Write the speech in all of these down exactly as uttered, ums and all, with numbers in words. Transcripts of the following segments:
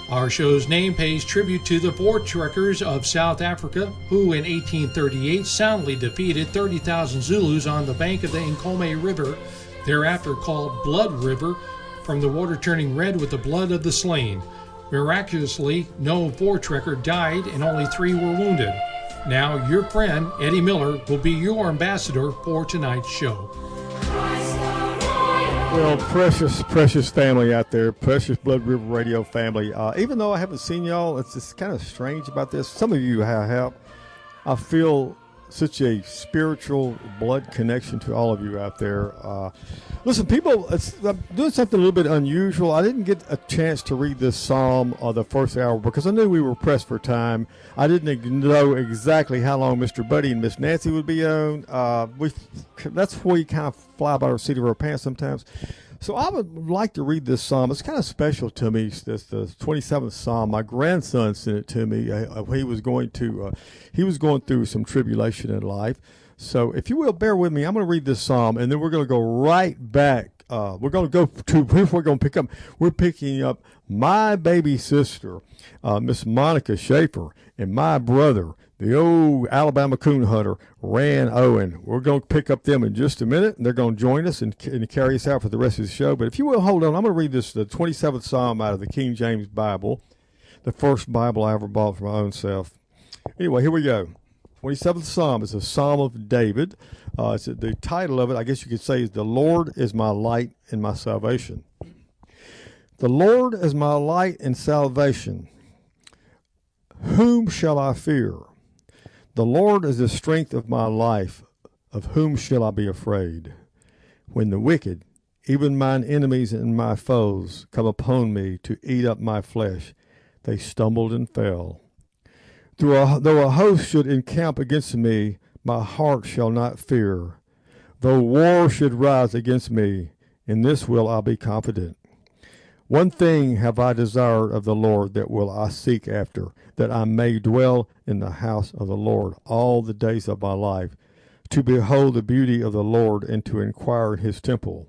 Our show's name pays tribute to the Voortrekkers of South Africa, who in eighteen thirty-eight soundly defeated thirty thousand Zulus on the bank of the Nkomo River, thereafter called Blood River, from the water turning red with the blood of the slain. Miraculously, no Voortrekker died and only three were wounded. Now, your friend, Eddie Miller, will be your ambassador for tonight's show. Well, precious, precious family out there, precious Blood River Radio family. Uh, even though I haven't seen y'all, it's just kind of strange about this. Some of you have help. I feel such a spiritual blood connection to all of you out there. Uh, listen, people, it's, I'm doing something a little bit unusual. I didn't get a chance to read this psalm uh, the first hour because I knew we were pressed for time. I didn't know exactly how long Mister Buddy and Miss Nancy would be on. Uh, we, that's where we kind of fly by the seat of our pants sometimes. So I would like to read this psalm. It's kind of special to me. It's the twenty-seventh psalm. My grandson sent it to me. Uh, he was going to, uh, he was going through some tribulation in life. So if you will, bear with me. I'm going to read this psalm, and then we're going to go right back. Uh, we're going to go to, we're going to pick up, we're picking up my baby sister, uh, Miss Monica Schaefer, and my brother, the old Alabama coon hunter, Rand Owen. We're going to pick up them in just a minute, and they're going to join us and, and carry us out for the rest of the show. But if you will, hold on. I'm going to read this, the twenty-seventh Psalm out of the King James Bible, the first Bible I ever bought for my own self. Anyway, here we go. twenty-seventh Psalm is a Psalm of David. Uh, it's, the title of it, I guess you could say, is The Lord is my light and my salvation. The Lord is my light and salvation. Whom shall I fear? The Lord is the strength of my life. Of whom shall I be afraid? When the wicked, even mine enemies and my foes, come upon me to eat up my flesh, they stumbled and fell. Though a, though a host should encamp against me, my heart shall not fear. Though war should rise against me, in this will I be confident. One thing have I desired of the Lord, that will I seek after, that I may dwell in the house of the Lord all the days of my life, to behold the beauty of the Lord, and to inquire in his temple.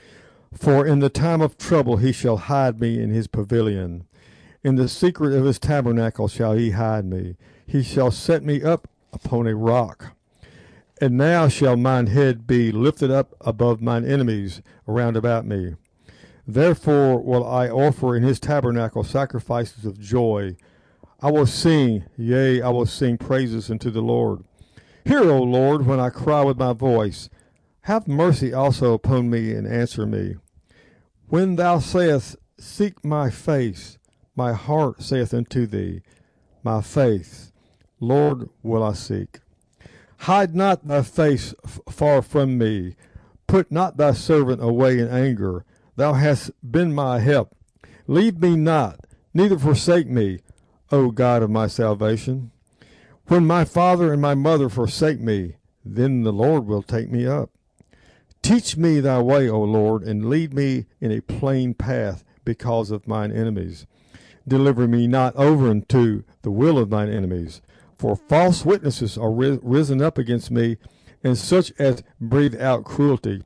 For in the time of trouble he shall hide me in his pavilion. In the secret of his tabernacle shall he hide me. He shall set me up upon a rock. And now shall mine head be lifted up above mine enemies around about me. Therefore will I offer in his tabernacle sacrifices of joy. I will sing, yea, I will sing praises unto the Lord. Hear, O Lord, when I cry with my voice. Have mercy also upon me, and answer me. When thou sayest, seek my face, my heart saith unto thee, my faith, Lord, will I seek. Hide not thy face f- far from me. Put not thy servant away in anger. Thou hast been my help. Leave me not, neither forsake me, O God of my salvation. When my father and my mother forsake me, then the Lord will take me up. Teach me thy way, O Lord, and lead me in a plain path because of mine enemies. Deliver me not over unto the will of mine enemies. For false witnesses are ri- risen up against me, and such as breathe out cruelty.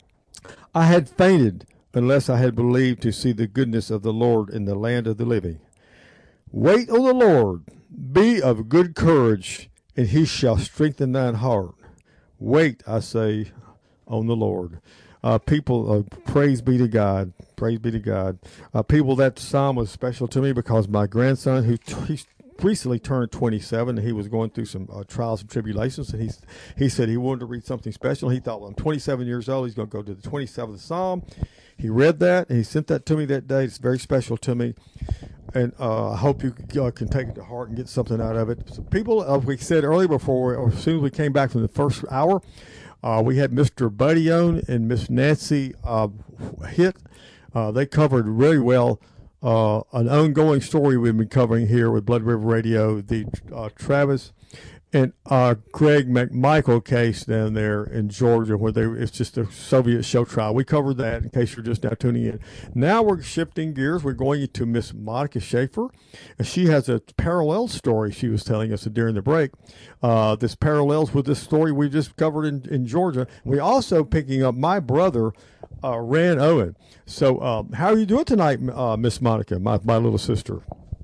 I had fainted, unless I had believed to see the goodness of the Lord in the land of the living. Wait on the Lord, be of good courage, and he shall strengthen thine heart. Wait, I say, on the Lord. Uh, people, uh, praise be to God. Praise be to God. Uh, people, that psalm was special to me because my grandson, who t- he recently turned twenty-seven, and he was going through some uh, trials and tribulations, and he, he said he wanted to read something special. He thought, well, I'm twenty-seven years old. He's going to go to the twenty-seventh psalm. He read that, and he sent that to me that day. It's very special to me, and uh, I hope you uh, can take it to heart and get something out of it. So people, uh, we said earlier before, or as soon as we came back from the first hour, uh, we had Mister Buddy on and Miss Nancy uh, Hit. Uh, they covered really well uh, an ongoing story we've been covering here with Blood River Radio, the uh, Travis and uh, Greg McMichael case down there in Georgia, where they it's just a Soviet show trial. We covered that in case you're just now tuning in. Now we're shifting gears. We're going to Miss Monica Schaefer, and she has a parallel story she was telling us during the break. Uh, this parallels with this story we just covered in, in Georgia. We also picking up my brother, uh, Rand Owen. So um, how are you doing tonight, uh, Miss Monica, my, my little sister?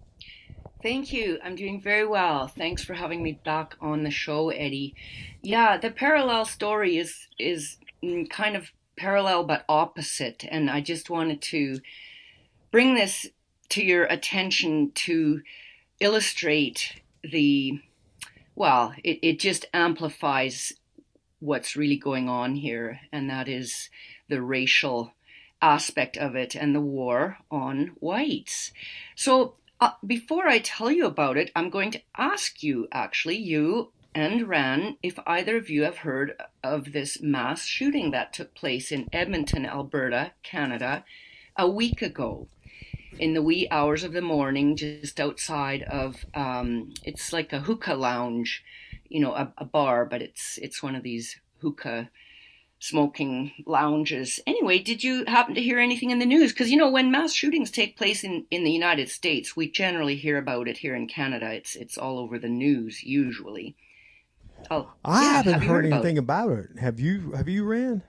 Thank you. I'm doing very well. Thanks for having me back on the show, Eddie. Yeah, the parallel story is is mm, kind of parallel but opposite, and I just wanted to bring this to your attention to illustrate the, well, it, it just amplifies what's really going on here, and that is the racial aspect of it and the war on whites. So, uh, before I tell you about it, I'm going to ask you, actually, you and Ran, if either of you have heard of this mass shooting that took place in Edmonton, Alberta, Canada, a week ago, in the wee hours of the morning, just outside of, um, it's like a hookah lounge, you know, a, a bar, but it's it's one of these hookah smoking lounges. Anyway, did you happen to hear anything in the news? Because, you know, when mass shootings take place in, in the United States, we generally hear about it. Here in Canada, it's it's all over the news, usually. Oh, I yeah, haven't have you heard about anything it? about it. Have you? Have you, Ran?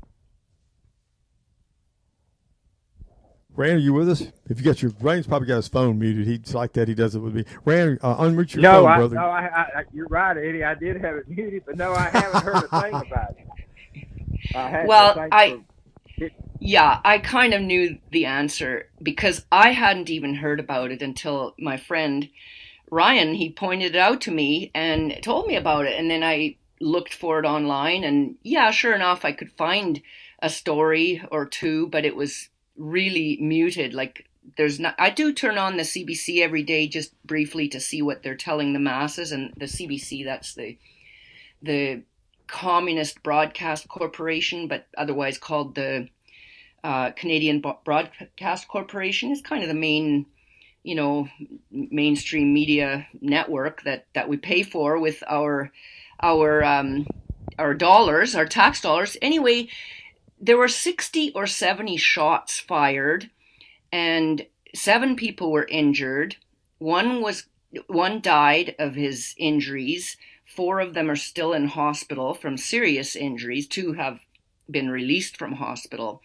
Ran, are you with us? If you got your Ran's probably got his phone muted. He's like that. He does it with me. Ran, uh, unmute your No, phone, I, brother. no, I, I, you're right, Eddie. I did have it muted, but no, I haven't heard a thing about it. I hadn't. Well, Thanks I for it. yeah, I kind of knew the answer because I hadn't even heard about it until my friend Ryan, he pointed it out to me and told me about it. And then I looked for it online, and yeah, sure enough, I could find a story or two, but it was really muted. Like, there's not, I do turn on the C B C every day just briefly to see what they're telling the masses. And the C B C, that's the, the Communist Broadcast Corporation, but otherwise called the uh, Canadian Broadcast Corporation, is kind of the main, you know, mainstream media network that, that we pay for with our, our, um, our dollars, our tax dollars. Anyway, there were sixty or seventy shots fired, and seven people were injured. One was, one died of his injuries. Four of them are still in hospital from serious injuries. Two have been released from hospital.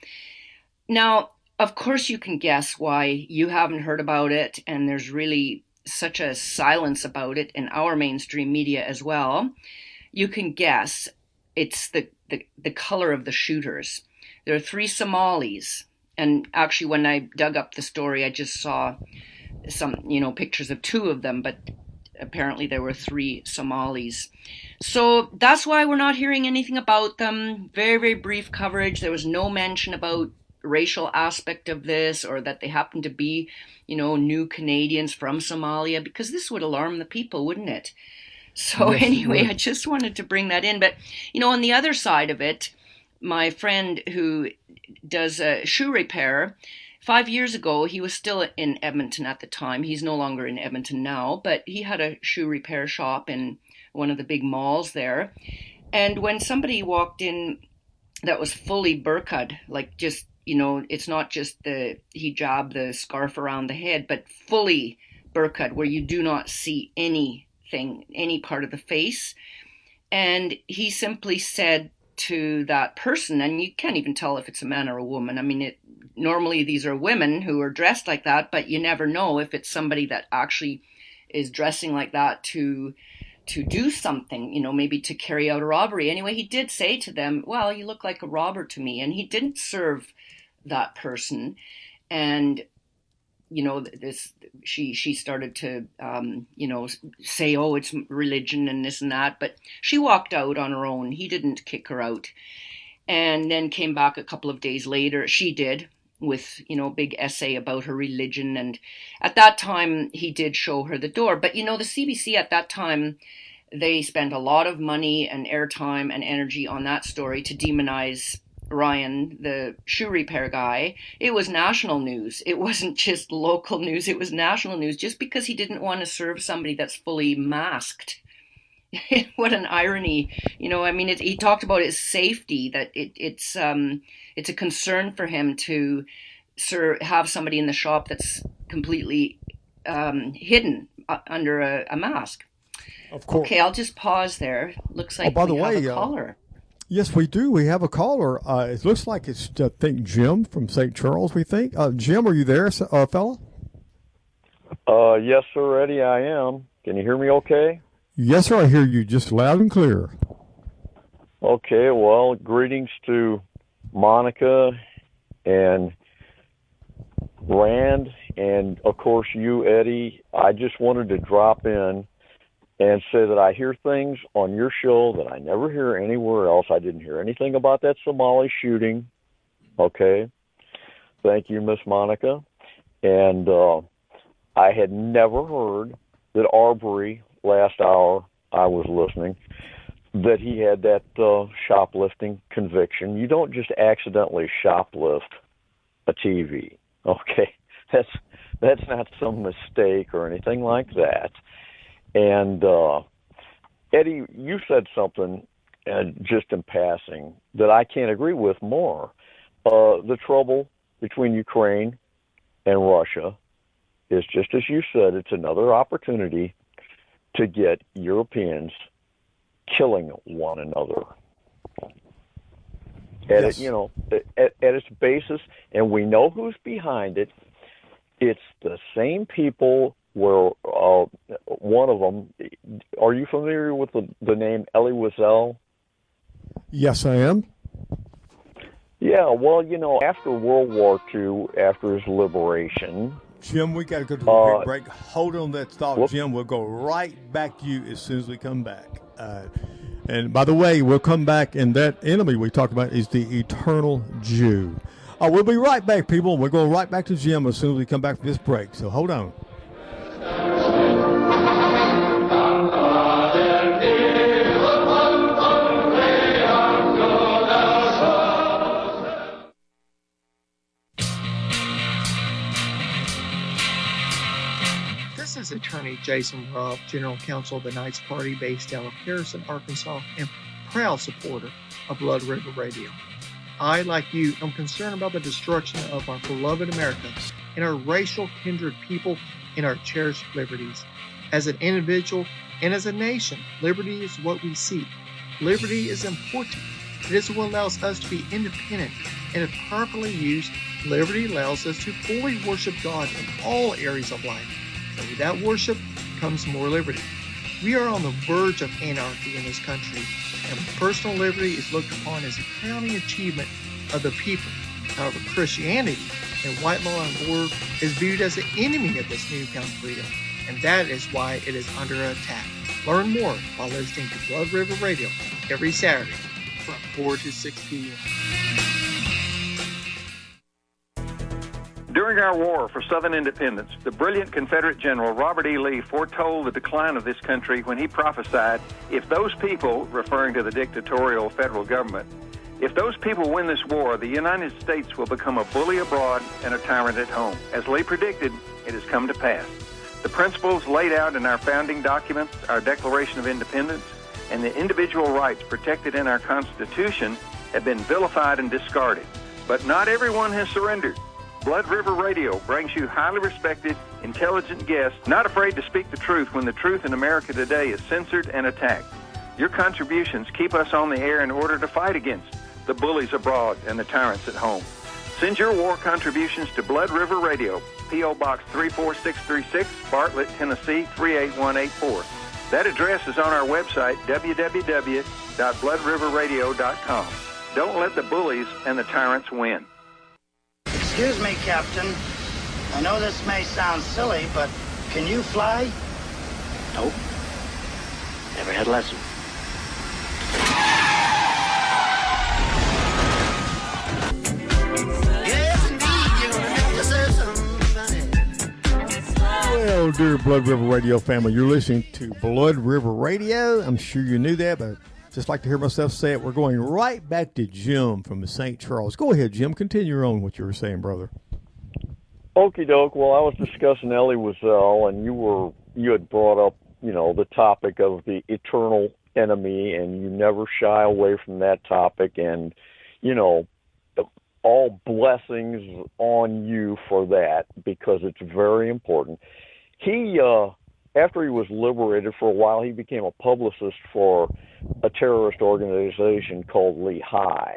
Now, of course, you can guess why you haven't heard about it, and there's really such a silence about it in our mainstream media as well. You can guess it's the, the, the color of the shooters. There are three Somalis, and actually when I dug up the story, I just saw some, you know, pictures of two of them, but apparently there were three Somalis. So that's why we're not hearing anything about them. Very, very brief coverage. There was no mention about racial aspect of this, or that they happen to be, you know, new Canadians from Somalia, because this would alarm the people, wouldn't it? So Yes, anyway, would. I just wanted to bring that in. But, you know, on the other side of it, my friend who does a shoe repair, five years ago, he was still in Edmonton at the time. He's no longer in Edmonton now, but he had a shoe repair shop in one of the big malls there. And when somebody walked in that was fully burqa'd, like just, you know, it's not just the hijab, the scarf around the head, but fully burqa'd, where you do not see anything, any part of the face. And he simply said to that person, and you can't even tell if it's a man or a woman. I mean, it normally these are women who are dressed like that, but you never know if it's somebody that actually is dressing like that to to do something, you know, maybe to carry out a robbery. Anyway, he did say to them, well, you look like a robber to me. And he didn't serve that person. And, you know, this, she, she started to, um, you know, say, oh, it's religion and this and that. But she walked out on her own. He didn't kick her out. And then came back a couple of days later. She did, with, you know, a big essay about her religion. And at that time, he did show her the door. But, you know, the C B C at that time, they spent a lot of money and airtime and energy on that story to demonize Ryan, the shoe repair guy. It was national news. It wasn't just local news. It was national news, just because he didn't want to serve somebody that's fully masked. What an irony. You know, I mean, it, he talked about his safety, that it, it's um, it's a concern for him to sir, have somebody in the shop that's completely um, hidden uh, under a, a mask. Of course. Okay, I'll just pause there. Looks like oh, by we the have way, a caller. Uh, yes, we do. We have a caller. Uh, it looks like it's, I think, Jim from Saint Charles, we think. Uh, Jim, are you there, uh, fella? Uh, yes, sir, Eddie, I am. Can you hear me okay? Yes, sir, I hear you just loud and clear. Okay, well, greetings to Monica and Rand, and of course you, Eddie. I just wanted to drop in and say that I hear things on your show that I never hear anywhere else. I didn't hear anything about that Somali shooting. Okay. Thank you, Miss Monica. And uh, I had never heard that Arbery, last hour I was listening, that he had that uh, shoplifting conviction. You don't just accidentally shoplift a T V. Okay. That's, that's not some mistake or anything like that. And uh, Eddie, you said something, uh, just in passing, that I can't agree with more. Uh, the trouble between Ukraine and Russia is, just as you said, it's another opportunity to get Europeans killing one another. At Yes. it, you know, at, at its basis, and we know who's behind it. It's the same people. Where uh, one of them, are you familiar with the, the name Elie Wiesel? Yes, I am. Yeah, well, you know, after World War Two, after his liberation, Jim, we got to go to a Uh, quick break. Hold on that thought, whoop. Jim. We'll go right back to you as soon as we come back. Uh, and by the way, we'll come back, and that enemy we talked about is the eternal Jew. Uh, we'll be right back, people. We're going right back to Jim as soon as we come back from this break. So hold on. This is Attorney Jason Ruff, General Counsel of the Knights Party based out of Harrison, Arkansas, and proud supporter of Blood River Radio. I, like you, am concerned about the destruction of our beloved America and our racial kindred people and our cherished liberties. As an individual and as a nation, liberty is what we seek. Liberty is important. It is what allows us to be independent, and if properly used, liberty allows us to fully worship God in all areas of life. And with that worship comes more liberty. We are on the verge of anarchy in this country, and personal liberty is looked upon as a crowning achievement of the people. However, Christianity and white law and order is viewed as the enemy of this newfound freedom, and that is why it is under attack. Learn more by listening to Blood River Radio every Saturday from four to six p.m. During our war for Southern independence, the brilliant Confederate General Robert E. Lee foretold the decline of this country when he prophesied, if those people, referring to the dictatorial federal government, if those people win this war, the United States will become a bully abroad and a tyrant at home. As Lee predicted, it has come to pass. The principles laid out in our founding documents, our Declaration of Independence, and the individual rights protected in our Constitution have been vilified and discarded. But not everyone has surrendered. Blood River Radio brings you highly respected, intelligent guests, not afraid to speak the truth when the truth in America today is censored and attacked. Your contributions keep us on the air in order to fight against the bullies abroad and the tyrants at home. Send your war contributions to Blood River Radio, P O. Box three four six three six, Bartlett, Tennessee three eight one eight four. That address is on our website, w w w dot blood river radio dot com. Don't let the bullies and the tyrants win. Excuse me, Captain. I know this may sound silly, but can you fly? Nope. Never had a lesson. Well, dear Blood River Radio family, you're listening to Blood River Radio. I'm sure you knew that, but just like to hear myself say it. We're going right back to Jim from Saint Charles. Go ahead, Jim. Continue on what you were saying, brother. Okie doke. Well, I was discussing Elie Wiesel, and you were you had brought up, you know, the topic of the eternal enemy, and you never shy away from that topic. And, you know, all blessings on you for that, because it's very important. He, uh, after he was liberated for a while, he became a publicist for a terrorist organization called Lehi.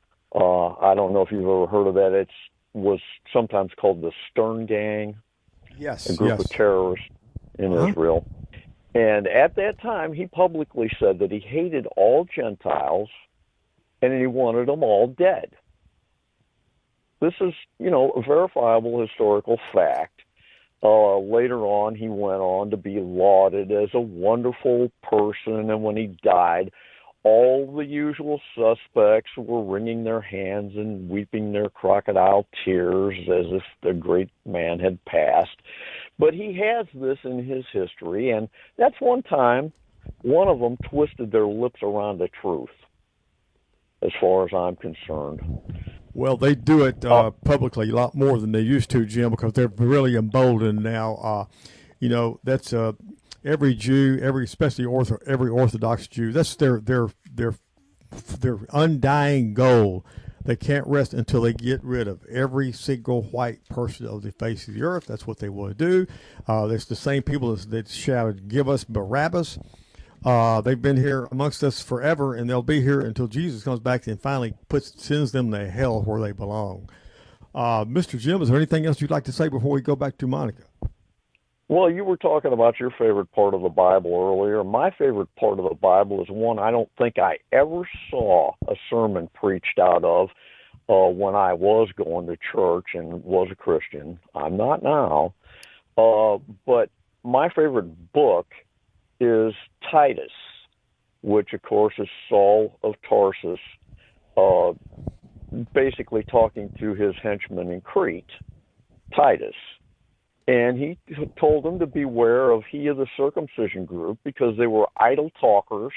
Uh, I don't know if you've ever heard of that. It was sometimes called the Stern Gang. Yes, a group yes. of terrorists in uh-huh. Israel. And at that time, he publicly said that he hated all Gentiles and he wanted them all dead. This is, you know, a verifiable historical fact. Uh, later on, he went on to be lauded as a wonderful person, and when he died, all the usual suspects were wringing their hands and weeping their crocodile tears as if the great man had passed. But he has this in his history, and that's one time one of them twisted their lips around the truth, as far as I'm concerned. Well, they do it uh, publicly a lot more than they used to, Jim, because they're really emboldened now. Uh, you know, that's uh, every Jew, every especially ortho, every Orthodox Jew. That's their their their their undying goal. They can't rest until they get rid of every single white person of the face of the earth. That's what they want to do. Uh, it's the same people that shouted, "Give us Barabbas." Uh, they've been here amongst us forever, and they'll be here until Jesus comes back and finally puts sends them to hell where they belong. Uh, Mister Jim, is there anything else you'd like to say before we go back to Monica? Well, you were talking about your favorite part of the Bible earlier. My favorite part of the Bible is one I don't think I ever saw a sermon preached out of uh, when I was going to church and was a Christian. I'm not now. Uh, but my favorite book is Titus, which, of course, is Saul of Tarsus, uh, basically talking to his henchman in Crete, Titus. And he told them to beware of he of the circumcision group because they were idle talkers.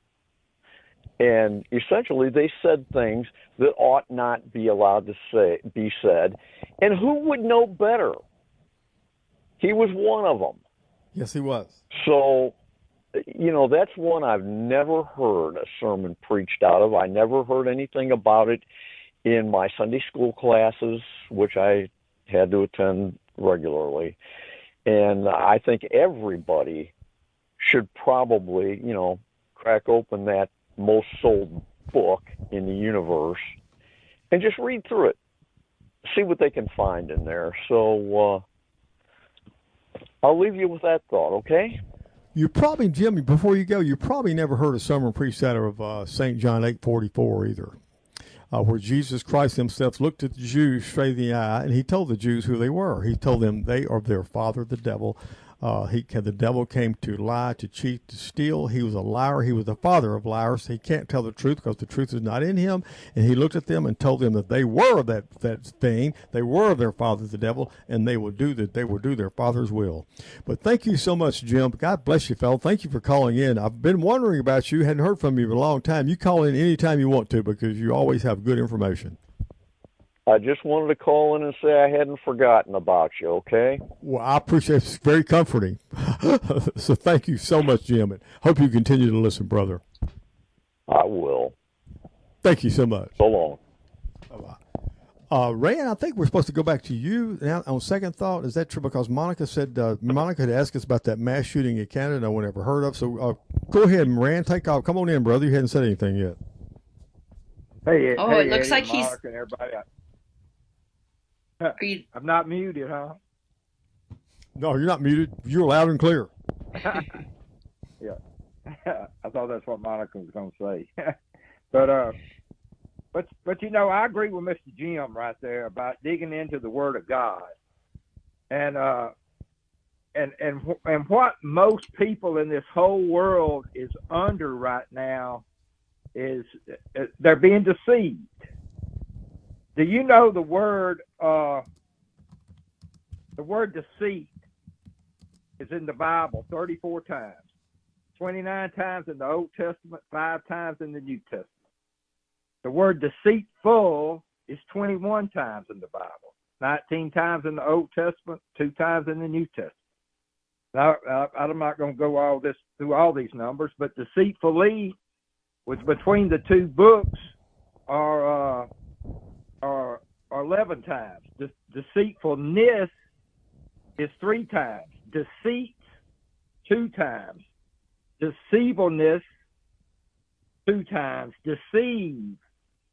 And essentially they said things that ought not be allowed to say be said. And who would know better? He was one of them. Yes, he was. So, you know, that's one I've never heard a sermon preached out of. I never heard anything about it in my Sunday school classes, which I had to attend regularly. And I think everybody should probably, you know, crack open that most sold book in the universe and just read through it, see what they can find in there. So uh, I'll leave you with that thought, okay? You probably, Jimmy, before you go, you probably never heard a sermon preached out of uh, Saint John eight forty-four either, uh, where Jesus Christ himself looked at the Jews straight in the eye, and he told the Jews who they were. He told them they are their father, the devil. Uh, he the devil came to lie, to cheat, to steal. He was a liar. He was the father of liars. He can't tell the truth because the truth is not in him. And he looked at them and told them that they were that that thing. They were their father, the devil, and they will do that. They will do their father's will. But thank you so much, Jim. God bless you, fellow. Thank you for calling in. I've been wondering about you. Hadn't heard from you in a long time. You call in anytime you want to because you always have good information. I just wanted to call in and say I hadn't forgotten about you, okay? Well, I appreciate it. It's very comforting. So thank you so much, Jim. And hope you continue to listen, brother. I will. Thank you so much. So long. Bye-bye. Uh, Rand, I think we're supposed to go back to you. Now, on second thought, is that true? Because Monica said, uh, Monica had asked us about that mass shooting in Canada no one ever heard of. So uh, go ahead, Rand, take off. Come on in, brother. You hadn't said anything yet. Hey, oh, hey, it looks hey, like he's... Monica and everybody. You... I'm not muted, huh? No, you're not muted. You're loud and clear. Yeah. I thought that's what Monica was going to say. but, uh, but, but, you know, I agree with Mister Jim right there about digging into the Word of God. And, uh, and, and, and what most people in this whole world is under right now is uh, they're being deceived. Do you know the word, uh, the word deceit is in the Bible thirty-four times, twenty-nine times in the Old Testament, five times in the New Testament. The word deceitful is twenty-one times in the Bible, nineteen times in the Old Testament, two times in the New Testament. Now, I'm not going to go all this through all these numbers, but deceitfully was between the two books are, uh, are, are eleven times. De- deceitfulness is three times. Deceit, two times. Deceivableness, two times. Deceive,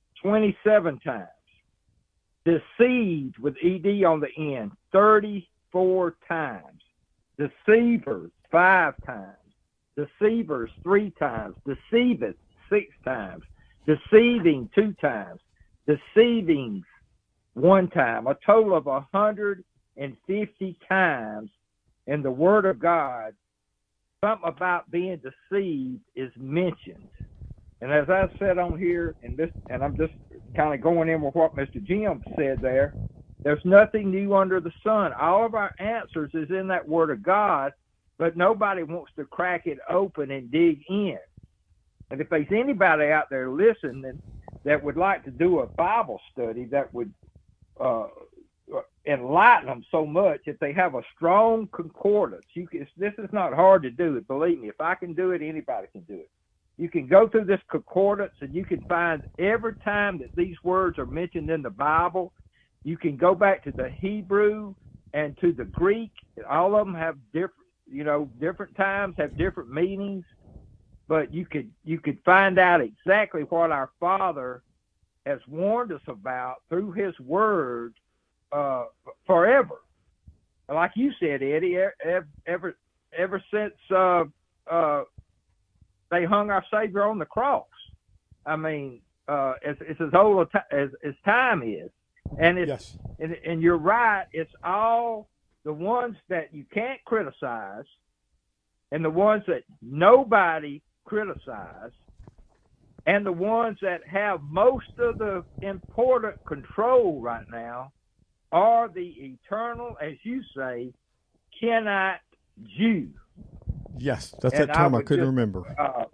twenty-seven times. Deceived, with E D on the end, thirty four times. Deceivers, five times. Deceivers, three times. Deceiveth, six times. Deceiving, two times. Deceiving, one time. A total of one hundred fifty times in the Word of God, something about being deceived is mentioned. And as I said on here, and this, and I'm just kind of going in with what Mister Jim said there, there's nothing new under the sun. All of our answers is in that Word of God, but nobody wants to crack it open and dig in. And if there's anybody out there listening that would like to do a Bible study that would uh, enlighten them so much, if they have a strong concordance, you can, this is not hard to do. Believe me, if I can do it, anybody can do it. You can go through this concordance and you can find every time that these words are mentioned in the Bible. You can go back to the Hebrew and to the Greek. All of them have different, you know, different times have different meanings, but you could you could find out exactly what our Father has warned us about through His Word uh, forever. Like you said, Eddie, ever ever, ever since uh, uh, they hung our Savior on the cross. I mean, uh, it's, it's as old as, as time is. And it's yes. and, and you're right. It's all the ones that you can't criticize, and the ones that nobody criticizes, and the ones that have most of the important control right now are the eternal, as you say, Kenite Jew. Yes, that's And that term I, I couldn't just, remember. Uh,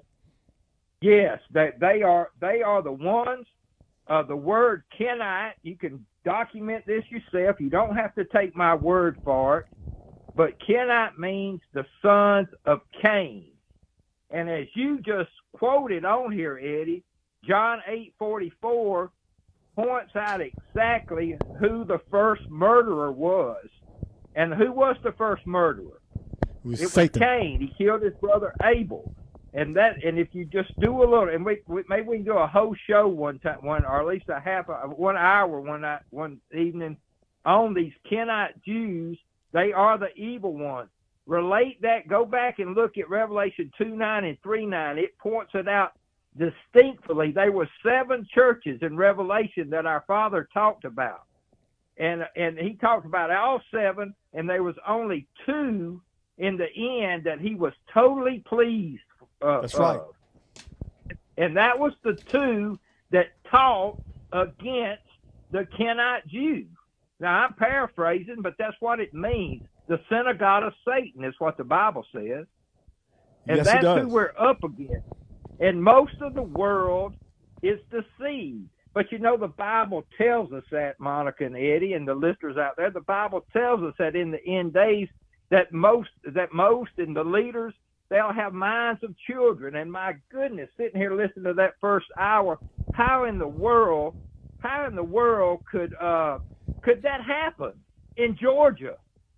yes, they they are they are the ones. Uh, the word Kenite, you can document this yourself. You don't have to take my word for it. But Kenite means the sons of Cain. And as you just quoted on here, Eddie, John eight forty-four points out exactly who the first murderer was. And who was the first murderer? It was, it was Satan. Cain. He killed his brother Abel. And that, and if you just do a little, and we, we maybe we can do a whole show one time, one or at least a half, a, one hour, one night, one evening, on these Kenite Jews. They are the evil ones. Relate that. Go back and look at Revelation two nine and three nine. It points it out distinctly. There were seven churches in Revelation that our Father talked about, and and he talked about all seven, and there was only two in the end that he was totally pleased. Uh, That's right. Uh, and that was the two that taught against the Kenite Jews. Now, I'm paraphrasing, but that's what it means. The synagogue of Satan is what the Bible says. And yes, that's it does. who we're up against. And most of the world is deceived. But, you know, the Bible tells us that, Monica and Eddie and the listeners out there, the Bible tells us that in the end days that most, that most and the leaders, they'll have minds of children. And my goodness, sitting here listening to that first hour, how in the world, how in the world could uh, could that happen in Georgia?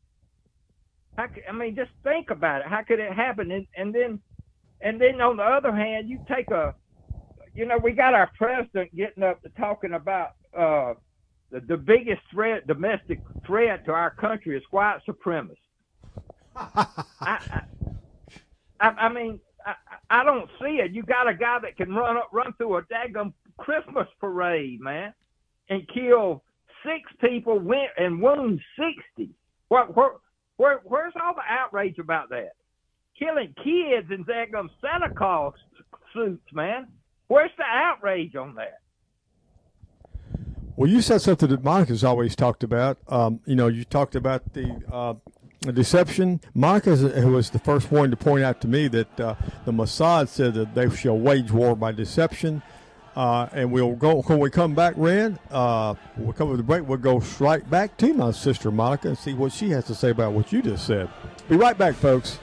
How could, I mean, just think about it. How could it happen? And, and then, and then on the other hand, you take a, you know, we got our president getting up to talking about uh, the, the biggest threat, domestic threat to our country is white supremacy. I, I, I, I mean, I, I don't see it. You got a guy that can run up, run through a daggum Christmas parade, man, and kill six people win, and wound sixty. What, where, where, where's all the outrage about that? Killing kids in daggum Santa Claus suits, man. Where's the outrage on that? Well, you said something that Monica's always talked about. Um, you know, you talked about the uh, deception. Monica was the first one to point out to me that uh, the Mossad said that they shall wage war by deception. Uh, and we'll go, when we come back, Ren, uh, we'll come with the break, we'll go right back to my sister Monica and see what she has to say about what you just said. Be right back, folks.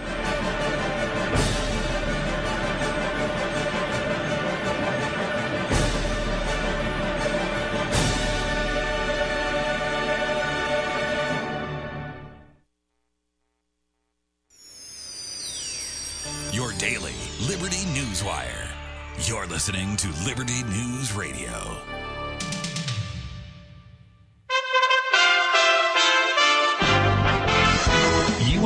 Your daily Liberty News Wire. You're listening to Liberty News Radio.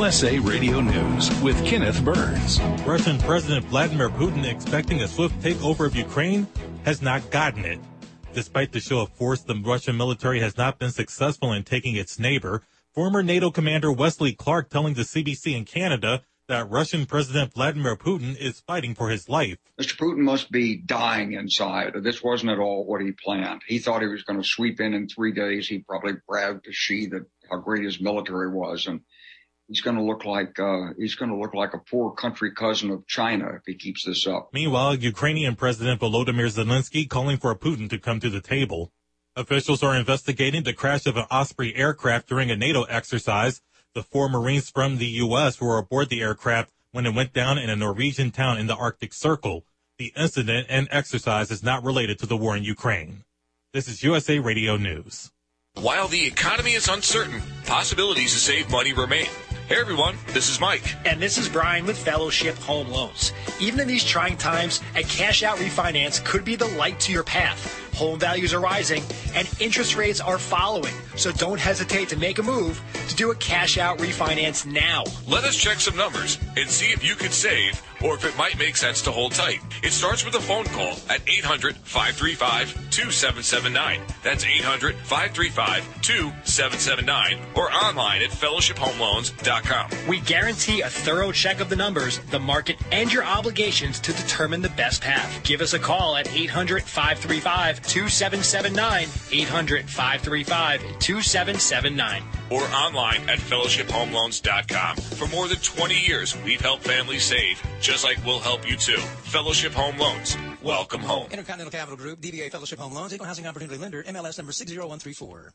S A Radio News with Kenneth Burns. Russian President Vladimir Putin expecting a swift takeover of Ukraine has not gotten it. Despite the show of force, the Russian military has not been successful in taking its neighbor. Former NATO commander Wesley Clark telling the C B C in Canada that Russian President Vladimir Putin is fighting for his life. Mister Putin must be dying inside. This wasn't at all what he planned. He thought he was going to sweep in in three days. He probably bragged to Xi that how great his military was, and he's going to look like uh, he's going to look like a poor country cousin of China if he keeps this up. Meanwhile, Ukrainian President Volodymyr Zelensky calling for Putin to come to the table. Officials are investigating the crash of an Osprey aircraft during a NATO exercise. The four Marines from the U S were aboard the aircraft when it went down in a Norwegian town in the Arctic Circle. The incident and exercise is not related to the war in Ukraine. This is U S A Radio News. While the economy is uncertain, possibilities to save money remain. Hey everyone, this is Mike. And this is Brian with Fellowship Home Loans. Even in these trying times, a cash out refinance could be the light to your path. Home values are rising and interest rates are following. So don't hesitate to make a move to do a cash out refinance now. Let us check some numbers and see if you could save or if it might make sense to hold tight. It starts with a phone call at eight hundred, five three five, two seven seven nine. That's eight hundred, five three five, two seven seven nine or online at fellowship home loans dot com. We guarantee a thorough check of the numbers, the market, and your obligations to determine the best path. Give us a call at eight hundred, five three five, two seven seven nine, eight hundred, five three five, two seven seven nine. Or online at fellowship home loans dot com. For more than twenty years, we've helped families save, just like we'll help you too. Fellowship Home Loans. Welcome home. Intercontinental Capital Group, D B A Fellowship Home Loans, Equal Housing Opportunity Lender, M L S number six zero one three four.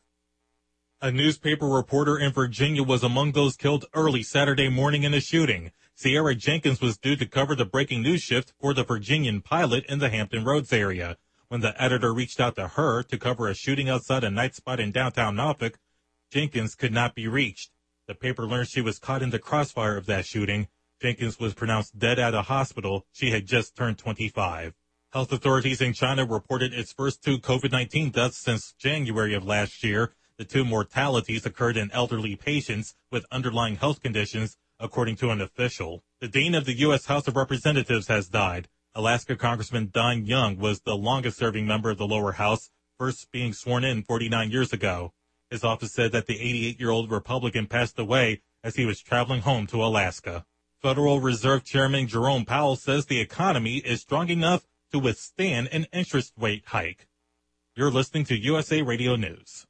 A newspaper reporter in Virginia was among those killed early Saturday morning in the shooting. Sierra Jenkins was due to cover the breaking news shift for the Virginian Pilot in the Hampton Roads area. When the editor reached out to her to cover a shooting outside a night spot in downtown Norfolk, Jenkins could not be reached. The paper learned she was caught in the crossfire of that shooting. Jenkins was pronounced dead at a hospital. She had just turned twenty-five. Health authorities in China reported its first two COVID nineteen deaths since January of last year. The two mortalities occurred in elderly patients with underlying health conditions, according to an official. The dean of the U S House of Representatives has died. Alaska Congressman Don Young was the longest-serving member of the lower house, first being sworn in forty-nine years ago. His office said that the eighty-eight-year-old Republican passed away as he was traveling home to Alaska. Federal Reserve Chairman Jerome Powell says the economy is strong enough to withstand an interest rate hike. You're listening to U S A Radio News.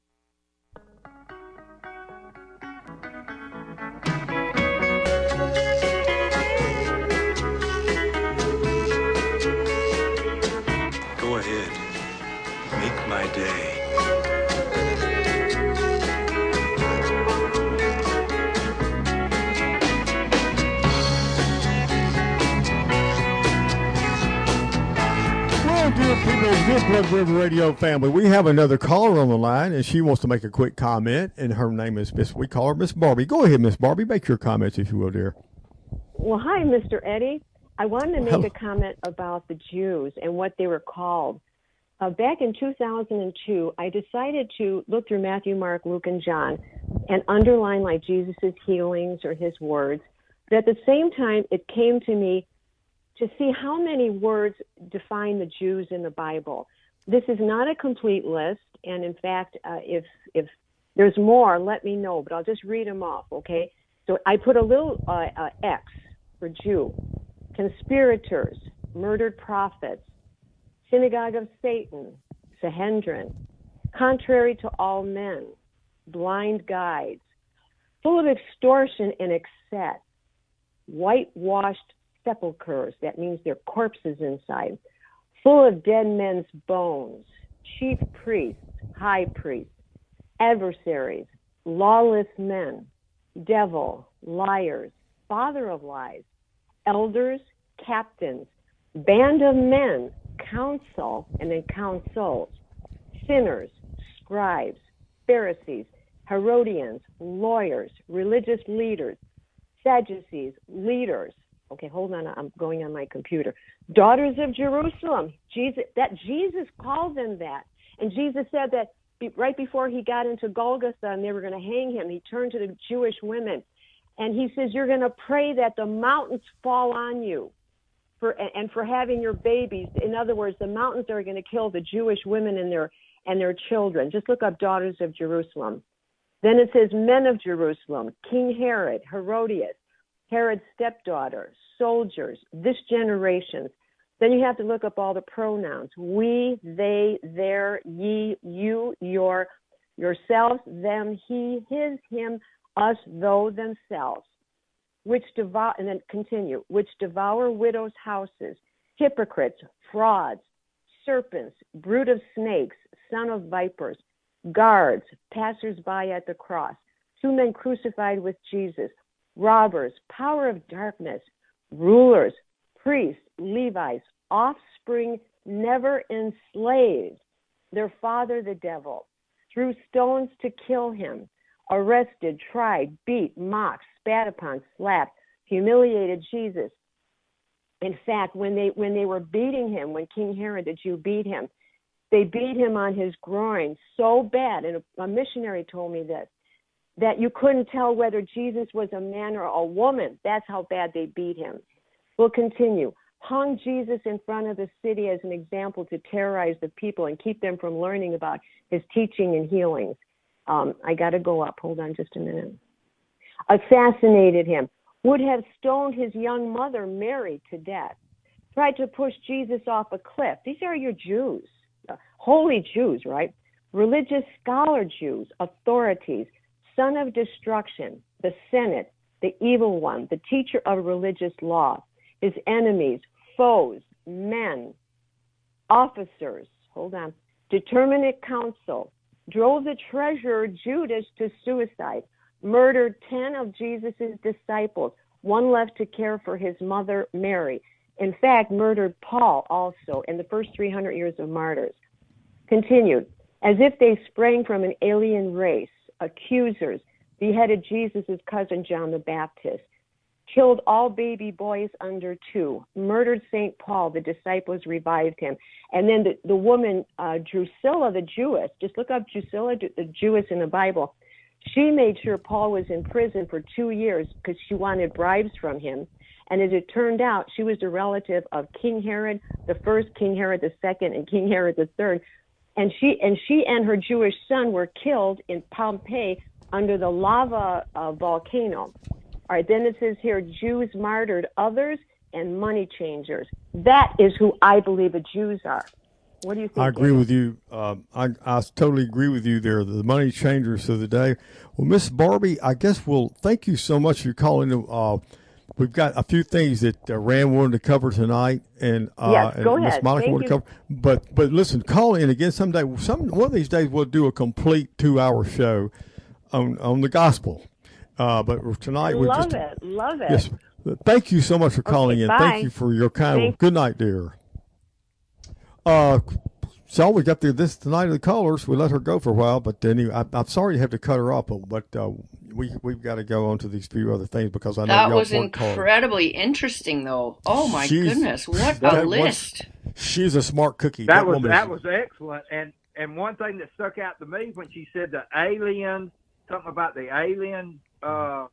Go ahead. Make my day. Dear people, good Blood River Radio family, we have another caller on the line, and she wants to make a quick comment, and her name is Miss. We call her Miss Barbie. Go ahead, Miss Barbie. Make your comments, if you will, dear. Well, hi, Mister Eddie. I wanted to make Hello. a comment about the Jews and what they were called. Uh, back in two thousand two, I decided to look through Matthew, Mark, Luke, and John and underline like Jesus' healings or his words. But at the same time, it came to me to see how many words define the Jews in the Bible. This is not a complete list, and in fact, uh, if if there's more, let me know, but I'll just read them off, okay? So I put a little uh, uh, X for Jew. Conspirators, murdered prophets, synagogue of Satan, Sanhedrin, contrary to all men, blind guides, full of extortion and excess, whitewashed sepulchres, that means they're corpses inside, full of dead men's bones, chief priests, high priests, adversaries, lawless men, devil, liars, father of lies, elders, captains, band of men, council, and then councils, sinners, scribes, Pharisees, Herodians, lawyers, religious leaders, Sadducees, leaders. Okay, hold on, I'm going on my computer. Daughters of Jerusalem. Jesus, that Jesus called them that. And Jesus said that be, right before he got into Golgotha and they were going to hang him, he turned to the Jewish women And he says, you're going to pray that the mountains fall on you for and for having your babies. In other words, the mountains are going to kill the Jewish women and their and their children. Just look up daughters of Jerusalem. Then it says men of Jerusalem, King Herod, Herodias, Herod's stepdaughter, soldiers, this generation. Then you have to look up all the pronouns. We, they, their, ye, you, your, yourselves, them, he, his, him, us, though, themselves, which devour, and then continue, which devour widows' houses, hypocrites, frauds, serpents, brood of snakes, son of vipers, guards, passers-by at the cross, two men crucified with Jesus, robbers, power of darkness, rulers, priests, Levites, offspring never enslaved, their father the devil, threw stones to kill him, arrested, tried, beat, mocked, spat upon, slapped, humiliated Jesus. In fact, when they when they were beating him, when King Herod the Jew beat him, they beat him on his groin so bad, and a, a missionary told me this, that you couldn't tell whether Jesus was a man or a woman. That's how bad they beat him. We'll continue. Hung Jesus in front of the city as an example to terrorize the people and keep them from learning about his teaching and healings. Um, I got to go up. Hold on just a minute. Assassinated him. Would have stoned his young mother, Mary, to death. Tried to push Jesus off a cliff. These are your Jews. Uh, holy Jews, right? Religious scholar Jews, authorities, son of destruction, the Senate, the evil one, the teacher of religious law, his enemies, foes, men, officers, hold on, determinate counsel, drove the treasurer Judas to suicide, murdered ten of Jesus's disciples, one left to care for his mother, Mary. In fact, murdered Paul also in the first three hundred years of martyrs. Continued, as if they sprang from an alien race, accusers, beheaded Jesus' cousin John the Baptist, killed all baby boys under two, murdered Saint Paul, the disciples revived him. And then the, the woman, uh, Drusilla, the Jewess, just look up Drusilla, the Jewess in the Bible. She made sure Paul was in prison for two years because she wanted bribes from him. And as it turned out, she was a relative of King Herod the First, King Herod the Second, and King Herod the Third. And she and she and her Jewish son were killed in Pompeii under the lava uh, volcano. All right, then it says here, Jews martyred others and money changers. That is who I believe the Jews are. What do you think? I agree David? with you. Um, I, I totally agree with you there. The money changers of the day. Well, Miss Barbie, I guess we'll thank you so much for calling. Uh, we've got a few things that uh, Rand wanted to cover tonight, and uh, yes, go and Miss Monica wanted to cover. But but listen, call in again someday. Some one of these days we'll do a complete two-hour show on on the gospel. Uh, but tonight we love just it, love it. Yes, thank you so much for calling okay, in. Bye. Thank you for your kind. Thanks. Good night, dear. Uh, so we got the this tonight of the callers. We let her go for a while, but anyway, I, I'm sorry to have to cut her off, but uh, we we've got to go on to these few other things because I know that y'all was weren't incredibly callers. Interesting, though. Oh my she's, goodness, what a list! Was, she's a smart cookie. That, that was woman that is, was excellent, and and one thing that stuck out to me when she said the alien, something about the alien. Uh,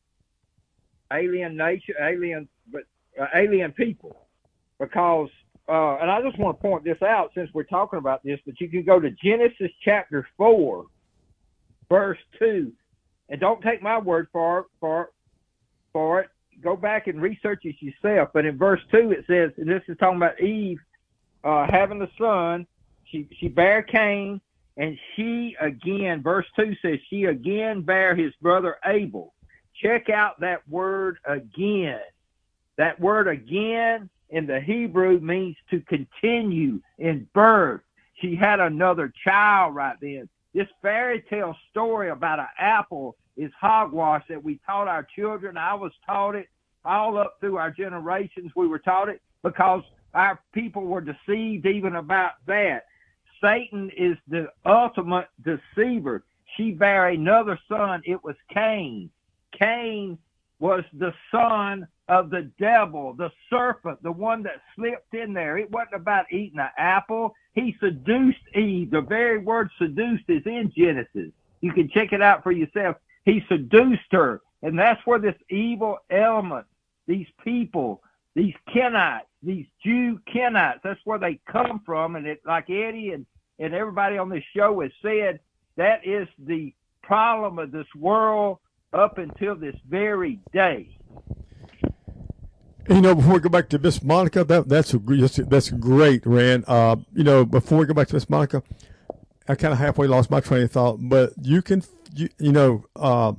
Alien nation, alien, but uh, alien people, because, uh, and I just want to point this out since we're talking about this, but you can go to Genesis chapter four, verse two, and don't take my word for for for it. Go back and research it yourself. But in verse two, it says, and this is talking about Eve uh, having the son. She she bare Cain, and she again, verse two says, she again bare his brother Abel. Check out that word again. That word again in the Hebrew means to continue in birth. She had another child right then. This fairy tale story about an apple is hogwash that we taught our children. I was taught it all up through our generations. We were taught it because our people were deceived even about that. Satan is the ultimate deceiver. She bare another son. It was Cain. Cain was the son of the devil, the serpent, the one that slipped in there. It wasn't about eating an apple. He seduced Eve. The very word seduced is in Genesis. You can check it out for yourself. He seduced her. And that's where this evil element, these people, these Kenites, these Jew Kenites, that's where they come from. And it, like Eddie and, and everybody on this show has said, that is the problem of this world up until this very day. You know, before we go back to Miss Monica, that that's a, that's great, Rand. Uh, you know, before we go back to Miss Monica, I kind of halfway lost my train of thought, but you can, you, you know, uh,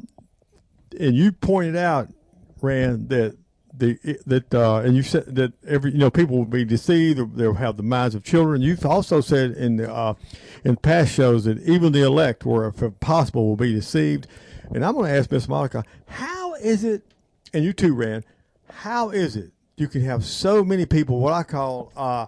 and you pointed out, Rand, that the that uh, and you said that every you know people will be deceived, they'll have the minds of children. You've also said in the uh, in past shows that even the elect, were if possible, will be deceived. And I'm going to ask Miss Monica, how is it, and you too, Rand, how is it you can have so many people, what I call uh,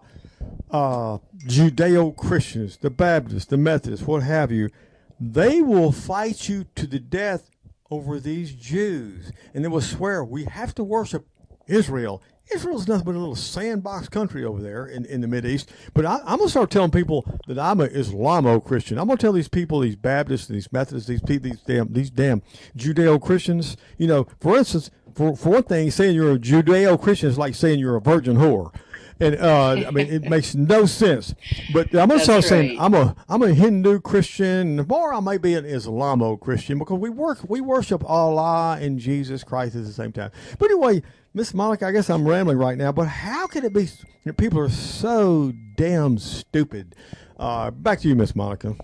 uh, Judeo-Christians, the Baptists, the Methodists, what have you, they will fight you to the death over these Jews. And they will swear, we have to worship Israel. Israel's nothing but a little sandbox country over there in, in the Mideast. But I, I'm going to start telling people that I'm an Islamo-Christian. I'm going to tell these people, these Baptists, these Methodists, these people, these damn, these damn Judeo-Christians, you know, for instance, for, for one thing, saying you're a Judeo-Christian is like saying you're a virgin whore. And, uh, I mean, it makes no sense. But I'm going to start right. saying I'm a, I'm a Hindu Christian, or I may be an Islamo Christian, because we work, we worship Allah and Jesus Christ at the same time. But anyway, Miss Monica, I guess I'm rambling right now, but how can it be that people are so damn stupid? Uh, back to you, Miss Monica.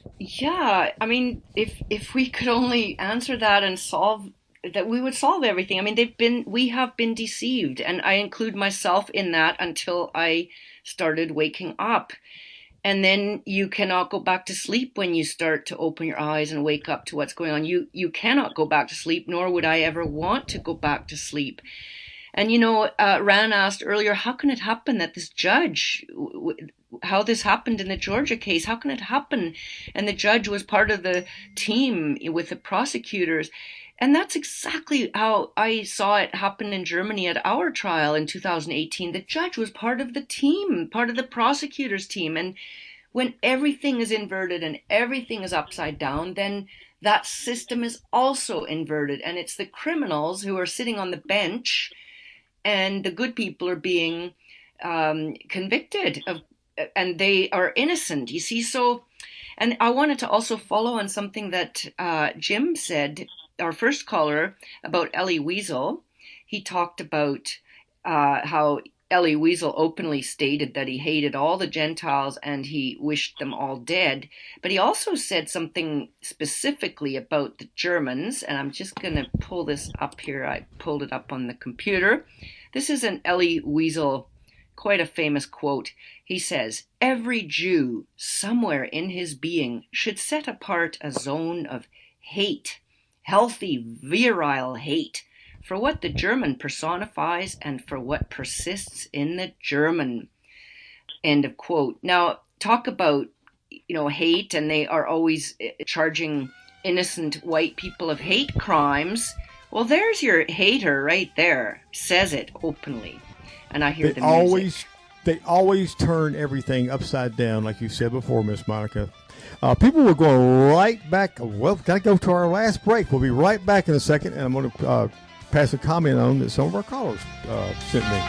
Yeah, I mean, if if we could only answer that and solve that, we would solve everything. I mean, they've been, we have been deceived, and I include myself in that until I started waking up. And then you cannot go back to sleep when you start to open your eyes and wake up to what's going on. You you cannot go back to sleep, nor would I ever want to go back to sleep. And, you know, uh, Ran asked earlier, how can it happen that this judge, how this happened in the Georgia case, how can it happen? And the judge was part of the team with the prosecutors. And that's exactly how I saw it happen in Germany at our trial in two thousand eighteen. The judge was part of the team, part of the prosecutor's team. And when everything is inverted and everything is upside down, then that system is also inverted. And it's the criminals who are sitting on the bench, and the good people are being um, convicted of, and they are innocent, you see. So, and I wanted to also follow on something that uh, Jim said, our first caller, about Elie Wiesel. He talked about uh, how Elie Wiesel openly stated that he hated all the Gentiles and he wished them all dead. But he also said something specifically about the Germans, and I'm just going to pull this up here. I pulled it up on the computer. This is an Elie Wiesel, quite a famous quote. He says, "Every Jew somewhere in his being should set apart a zone of hate, healthy, virile hate, for what the German personifies and for what persists in the German." End of quote. Now, talk about, you know, hate, and they are always charging innocent white people of hate crimes. Well, there's your hater right there, says it openly. And I hear they the music. Always, they always turn everything upside down, like you said before, Miss Monica. Uh, people will go right back. Well, got to go to our last break. We'll be right back in a second, and I'm going to uh, pass a comment on that some of our callers uh, sent me.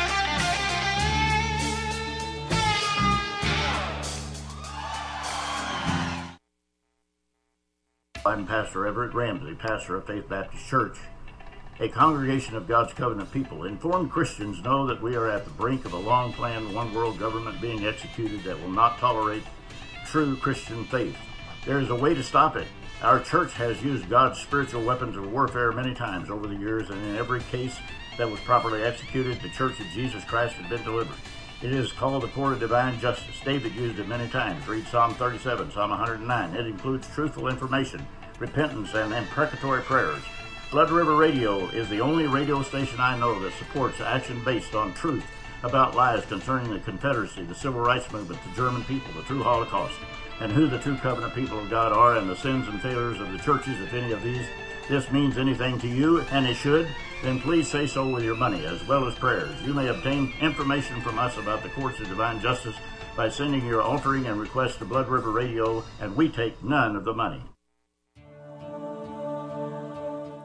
I'm Pastor Everett Ramsey, pastor of Faith Baptist Church, a congregation of God's covenant people. Informed Christians know that we are at the brink of a long-planned one-world government being executed that will not tolerate true Christian faith. There is a way to stop it. Our church has used God's spiritual weapons of warfare many times over the years, and in every case that was properly executed, the Church of Jesus Christ has been delivered. It is called the court of divine justice. David used it many times. Read Psalm thirty-seven, Psalm one hundred nine. It includes truthful information, repentance, and imprecatory prayers. Blood River Radio is the only radio station I know that supports action based on truth about lies concerning the Confederacy, the Civil Rights Movement, the German people, the true Holocaust, and who the true covenant people of God are, and the sins and failures of the churches. If any of these, this means anything to you, and it should, then please say so with your money as well as prayers. You may obtain information from us about the courts of divine justice by sending your altering and request to Blood River Radio, and we take none of the money.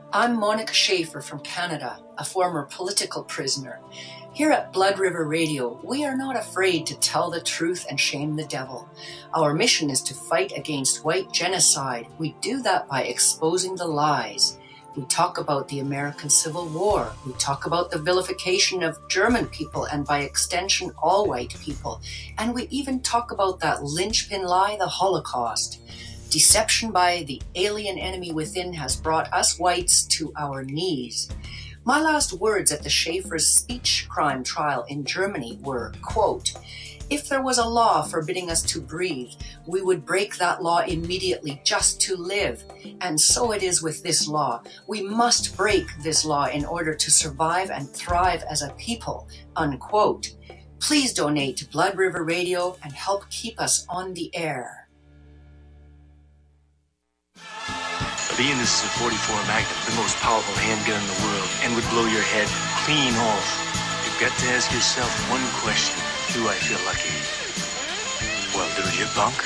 I'm Monica Schaefer from Canada, a former political prisoner. Here at Blood River Radio, we are not afraid to tell the truth and shame the devil. Our mission is to fight against white genocide. We do that by exposing the lies. We talk about the American Civil War. We talk about the vilification of German people and by extension all white people. And we even talk about that linchpin lie, the Holocaust. Deception by the alien enemy within has brought us whites to our knees. My last words at the Schaefer's speech crime trial in Germany were, quote, "If there was a law forbidding us to breathe, we would break that law immediately just to live. And so it is with this law. We must break this law in order to survive and thrive as a people," unquote. Please donate to Blood River Radio and help keep us on the air. Being this is a forty-four Magnum, the most powerful handgun in the world, and would blow your head clean off. You've got to ask yourself one question. Do I feel lucky? Well, do you, punk?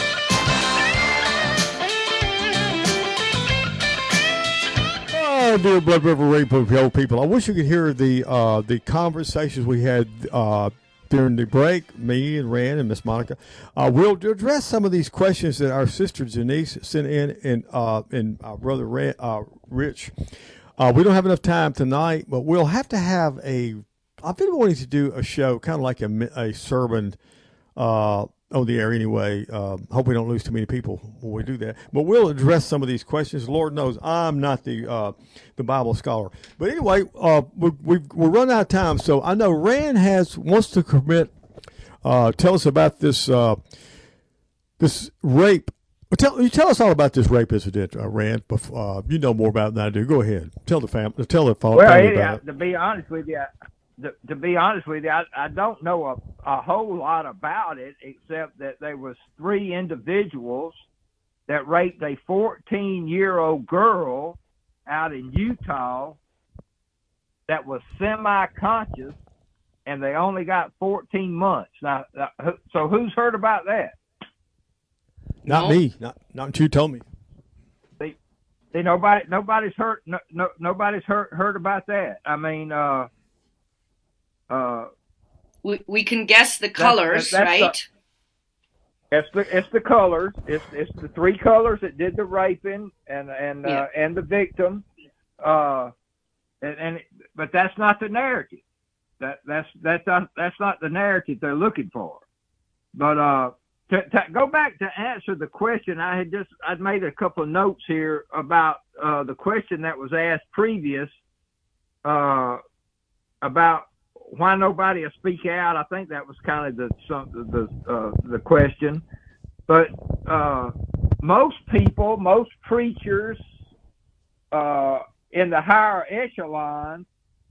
Oh, dear Blood River Radio people, I wish you could hear the uh, the conversations we had uh, during the break, me and Rand and Miss Monica. Uh, we'll address some of these questions that our sister Janice sent in and, uh, and our brother Rand, uh, Rich. Uh, we don't have enough time tonight, but we'll have to have a I've been wanting to do a show, kind of like a, a sermon uh, on the air anyway. Uh, hope we don't lose too many people when we do that. But we'll address some of these questions. Lord knows I'm not the uh, the Bible scholar. But anyway, uh, we, we, we're running out of time. So I know Rand has wants to commit. Uh, tell us about this uh, this rape. Tell you tell us all about this rape incident, uh, Rand. Uh, you know more about it than I do. Go ahead. Tell the family. Tell the family well, about yeah, it. To be honest with you. To, to be honest with you, I, I don't know a, a whole lot about it, except that there was three individuals that raped a fourteen-year-old girl out in Utah that was semi-conscious, and they only got fourteen months. Now, so who's heard about that? Not no. me. Not not until you told me. See, see nobody nobody's heard no, no nobody's heard heard about that. I mean. uh Uh, we we can guess the colors, that's, that's right? The, it's the it's the colors. It's it's the three colors that did the raping and and yeah. uh, and the victim. Uh, and, and but that's not the narrative. That that's that's not that's not the narrative they're looking for. But uh, to, to go back to answer the question, I had just I'd made a couple of notes here about uh, the question that was asked previous uh, about. Why nobody will speak out? I think that was kind of the some, the uh, the question. But uh, most people, most preachers uh, in the higher echelon,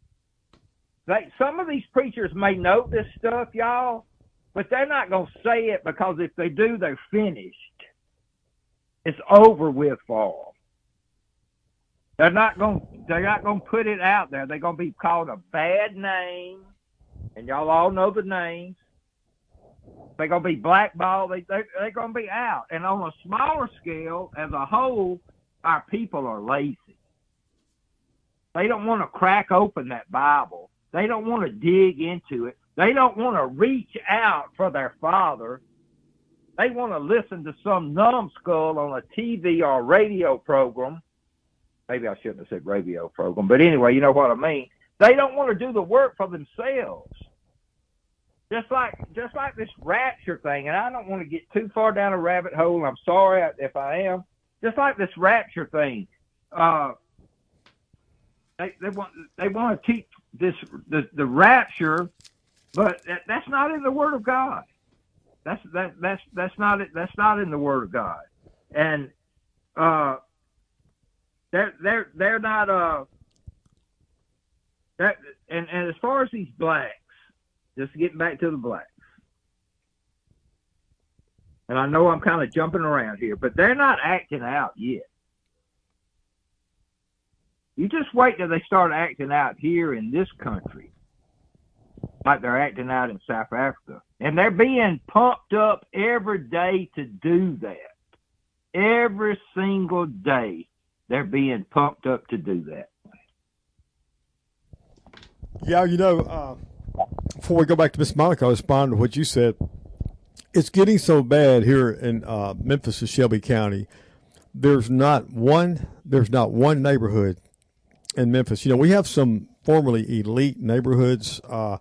they some of these preachers may know this stuff, y'all, but they're not going to say it because if they do, they're finished. It's over with for them. They're not going. They're not going to put it out there. They're going to be called a bad name, and y'all all know the names. They're going to be blackballed. They, they, they're going to be out. And on a smaller scale, as a whole, our people are lazy. They don't want to crack open that Bible. They don't want to dig into it. They don't want to reach out for their Father. They want to listen to some numbskull on a T V or radio program. Maybe I shouldn't have said radio program, but anyway, you know what I mean. They don't want to do the work for themselves. Just like just like this rapture thing, and I don't want to get too far down a rabbit hole. I'm sorry if I am. Just like this rapture thing, uh, they they want they want to teach this the, the rapture, but that, that's not in the Word of God. That's that that's that's not it. That's not in the Word of God, and uh, they're they're they're not uh. That and and as far as these blacks. Just getting back to the blacks. And I know I'm kind of jumping around here, but they're not acting out yet. You just wait till they start acting out here in this country, like they're acting out in South Africa. And they're being pumped up every day to do that. Every single day. they're being pumped up to do that. Yeah, you know, uh, before we go back to Miss Monica, I'll respond to what you said. It's getting so bad here in uh, Memphis and Shelby County. There's not one. There's not one neighborhood in Memphis. You know, we have some formerly elite neighborhoods. Uh,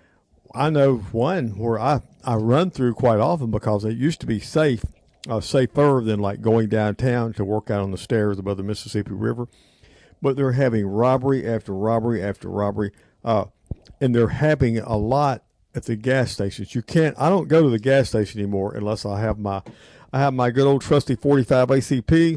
I know one where I, I run through quite often because it used to be safe, uh, safer than like going downtown to work out on the stairs above the Mississippi River. But they're having robbery after robbery after robbery, uh, and they're having a lot at the gas stations. You can't. I don't go to the gas station anymore unless I have my, I have my good old trusty forty-five A C P.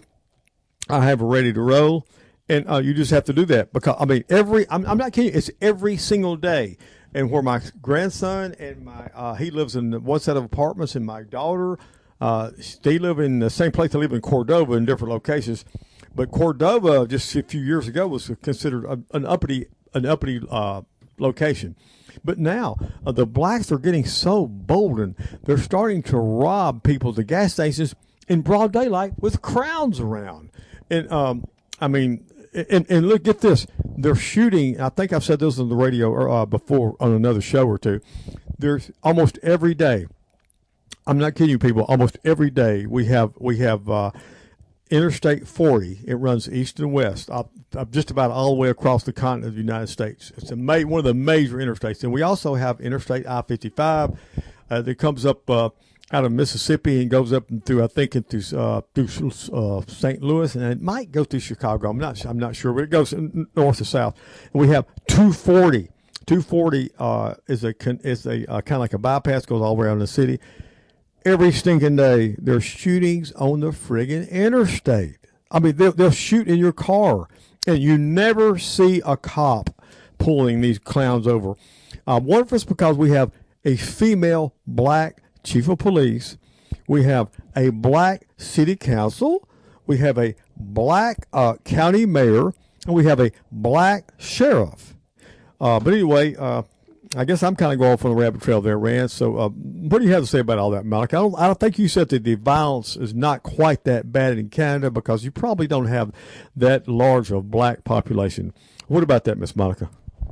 I have it ready to roll, and uh, you just have to do that because I mean every. I'm, I'm not kidding. It's every single day. And where my grandson and my uh, he lives in one set of apartments, and my daughter, uh, they live in the same place. They live in Cordova in different locations, but Cordova just a few years ago was considered a, an uppity an uppity uh, location. But now uh, the blacks are getting so bolden, they're starting to rob people at the gas stations in broad daylight with crowds around. And um, I mean, and, and look, get this, they're shooting. I think I've said this on the radio or, uh, before on another show or two. There's almost every day. I'm not kidding you, people. Almost every day we have we have uh, Interstate forty. It runs east and west, up, up just about all the way across the continent of the United States. It's a ma- one of the major interstates. And we also have Interstate I fifty-five uh, that comes up uh, out of Mississippi and goes up through, I think, into uh, through uh, Saint Louis, and it might go through Chicago. I'm not I'm not sure, but it goes north to south. And we have two forty. two forty uh, is a is a uh, kind of like a bypass, goes all around the city. Every stinking day, there's shootings on the friggin' interstate. I mean, they'll, they'll shoot in your car, and you never see a cop pulling these clowns over. Uh, one of us because we have a female black chief of police, we have a black city council, we have a black uh, county mayor, and we have a black sheriff. Uh, but anyway, uh, I guess I'm kind of going off on the rabbit trail there, Rand. So uh, what do you have to say about all that, Monica? I don't, I don't think you said that the violence is not quite that bad in Canada because you probably don't have that large of black population. What about that, Miss Monica?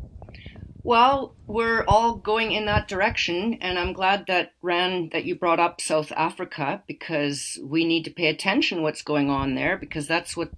Well, we're all going in that direction, and I'm glad that, Rand, that you brought up South Africa, because we need to pay attention what's going on there, because that's what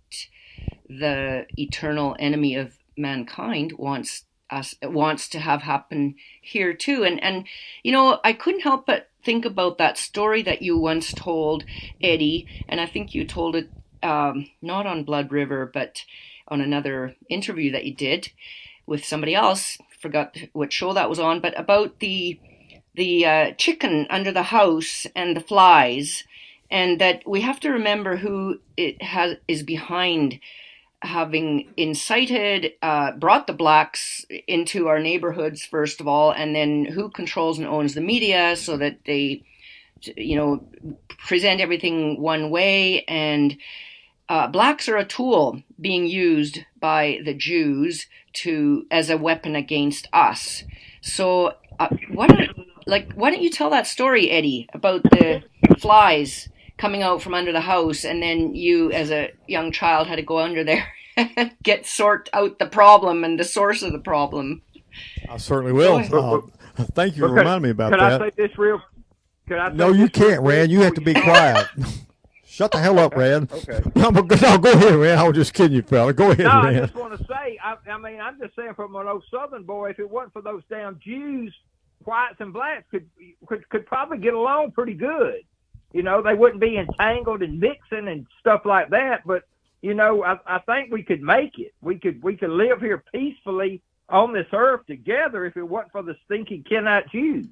the eternal enemy of mankind wants us wants to have happen here too. And and you know, I couldn't help but think about that story that you once told, Eddie, and I think you told it um, not on Blood River, but on another interview that you did with somebody else. Forgot what show that was on, but about the the uh, chicken under the house and the flies, and that we have to remember who it has is behind having incited, uh, brought the blacks into our neighborhoods, first of all, and then who controls and owns the media so that they, you know, present everything one way. And uh, blacks are a tool being used by the Jews to as a weapon against us. So uh, why don't like why don't you tell that story, Eddie, about the flies coming out from under the house, and then you, as a young child, had to go under there and get sort out the problem and the source of the problem. I certainly will. Uh, thank you for reminding me about could that. Could I say this real? Could I? Say no, you this can't, Rand. You have to be quiet. Shut the hell up, Rand. Okay. No, no, go ahead, Rand. I was just kidding you, fella. Go ahead, no, Rand. I just want to say, I, I mean, I'm just saying from an old Southern boy, if it wasn't for those damn Jews, whites and blacks could could, could probably get along pretty good. You know, they wouldn't be entangled and mixing and stuff like that. But, you know, I, I think we could make it. We could we could live here peacefully on this earth together if it wasn't for the stinking Kenite Jews.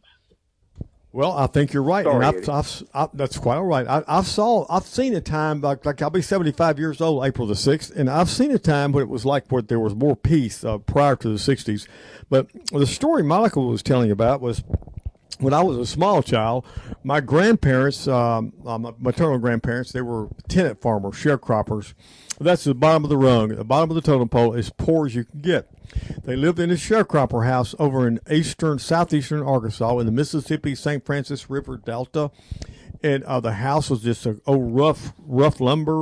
Well, I think you're right, Sorry, and I've, I've, I've, that's quite all right. I, I've saw, I've seen a time like, like I'll be seventy-five years old, April the sixth, and I've seen a time when it was like where there was more peace uh, prior to the sixties. But the story Monica was telling about was when I was a small child. My grandparents, um, uh, my maternal grandparents, they were tenant farmers, sharecroppers. That's the bottom of the rung, the bottom of the totem pole, as poor as you can get. They lived in a sharecropper house over in eastern, southeastern Arkansas in the Mississippi Saint Francis River Delta. And uh, the house was just a oh, rough, rough lumber.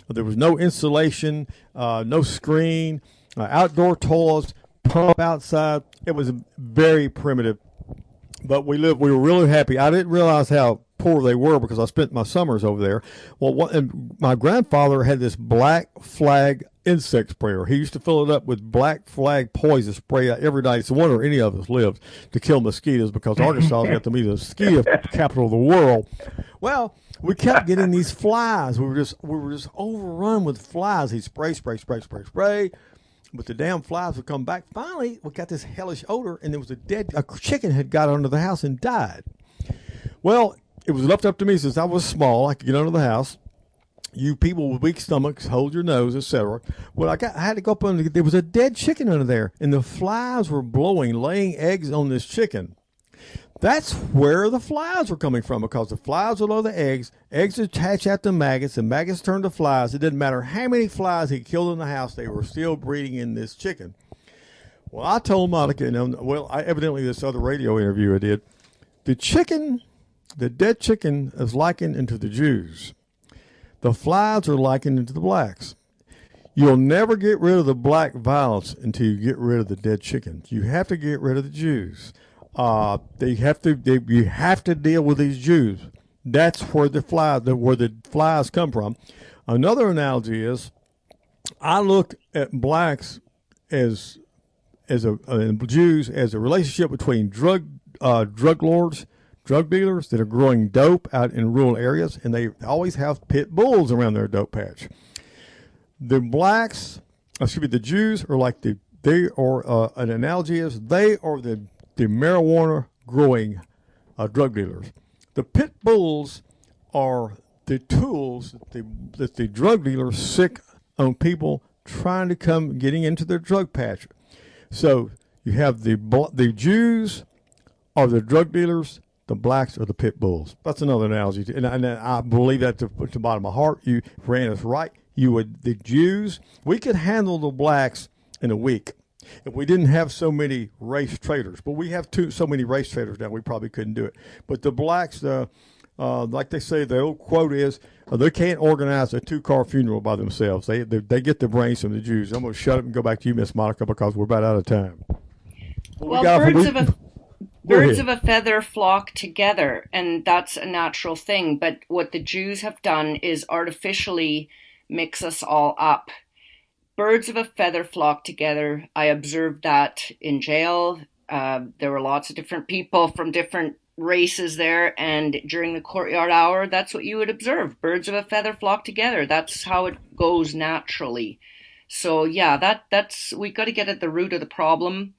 There was no insulation, uh, no screen, uh, outdoor toilets, pump outside. It was very primitive. But we lived, we were really happy. I didn't realize how poor they were because I spent my summers over there. Well, what, and my grandfather had this Black Flag insect sprayer. He used to fill it up with Black Flag poison spray every day. It's a wonder any of us lived to kill mosquitoes because Arkansas got to be the mosquito capital of the world. Well, we kept getting these flies. We were just we were just overrun with flies. He'd spray, spray, spray, spray, spray. But the damn flies would come back. Finally, we got this hellish odor, and there was a dead a chicken had got under the house and died. Well, it was left up to me since I was small. I could get under the house. You people with weak stomachs, hold your nose, et cetera. Well, I got I had to go up under. There was a dead chicken under there, and the flies were blowing, laying eggs on this chicken. That's where the flies were coming from because the flies would lay the eggs. Eggs attach out to maggots, and maggots turn to flies. It didn't matter how many flies he killed in the house; they were still breeding in this chicken. Well, I told Monica, and well, I, evidently this other radio interview I did, the chicken, the dead chicken, is likened into the Jews. The flies are likened into the blacks. You'll never get rid of the black violence until you get rid of the dead chicken. You have to get rid of the Jews. Uh, they have to. They, you have to deal with these Jews. That's where the fly, the, where the flies come from. Another analogy is, I look at blacks as as a uh, Jews as a relationship between drug uh, drug lords, drug dealers that are growing dope out in rural areas, and they always have pit bulls around their dope patch. The blacks, excuse me, the Jews are like the they are uh, an analogy is they are the the marijuana growing uh, drug dealers. The pit bulls are the tools that the, that the drug dealers sick on people trying to come getting into their drug patch. So you have the the Jews are the drug dealers, the blacks are the pit bulls. That's another analogy, and, and I believe that to, to the bottom of my heart. You ran us right. You would the Jews. We could handle the blacks in a week if we didn't have so many race traders. But we have two so many race traders now, we probably couldn't do it. But the blacks, uh, uh, like they say, the old quote is, uh, they can't organize a two-car funeral by themselves. They, they they get the brains from the Jews. I'm going to shut up and go back to you, Miss Monica, because we're about out of time. Well, we birds of a birds of a feather flock together, and that's a natural thing. But what the Jews have done is artificially mix us all up. Birds of a feather flock together. I observed that in jail. Uh, there were lots of different people from different races there, and during the courtyard hour, that's what you would observe. Birds of a feather flock together. That's how it goes naturally. So yeah, that that's we got to get at the root of the problem.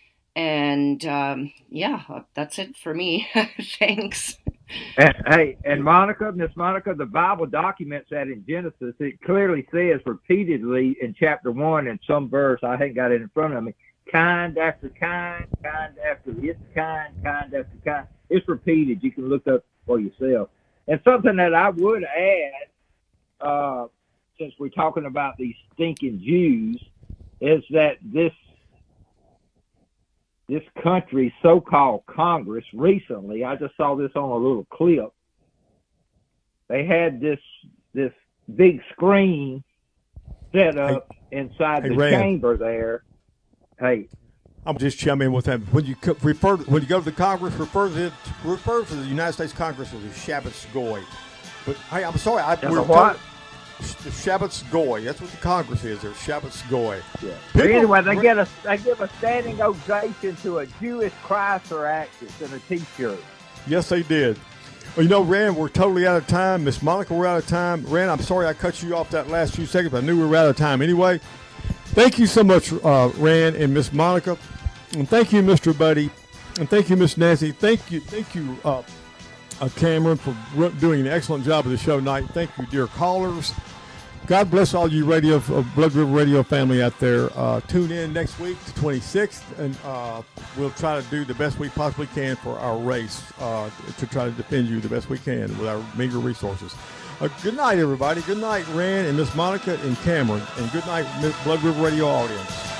And um, yeah, that's it for me. Thanks. And, hey, and Monica, Miss Monica, the Bible documents that in Genesis. It clearly says repeatedly in chapter one in some verse, I ain't got it in front of me, kind after kind, kind after its kind, kind after kind. It's repeated. You can look up for yourself. And something that I would add, uh, since we're talking about these stinking Jews, is that this this country's so-called Congress recently, I just saw this on a little clip. They had this this big screen set up hey, inside hey, the Rand. chamber there. Hey, I'm just chiming in with that. When you refer, when you go to the Congress, refer to it, refer to the United States Congress as the Shabbat Goy. But hey, I'm sorry, I we're what? The Shabbat Goy. That's what the Congress is. They're Shabbat Goy. Yeah. But anyway, they get a they give a standing ovation to a Jewish Chrysler actress in a T-shirt. Yes, they did. Well, you know, Rand, we're totally out of time. Miss Monica, we're out of time. Rand, I'm sorry I cut you off that last few seconds, but I knew we were out of time anyway. Thank you so much, uh, Rand and Miss Monica, and thank you, Mister Buddy, and thank you, Miss Nancy. Thank you, thank you, uh, uh, Cameron, for re- doing an excellent job of the show tonight. Thank you, dear callers. God bless all you radio, uh, Blood River Radio family out there. Uh, tune in next week, the twenty-sixth, and uh, we'll try to do the best we possibly can for our race uh, to try to defend you the best we can with our meager resources. Uh, good night, everybody. Good night, Rand and Miss Monica and Cameron. And good night, Miss Blood River Radio audience.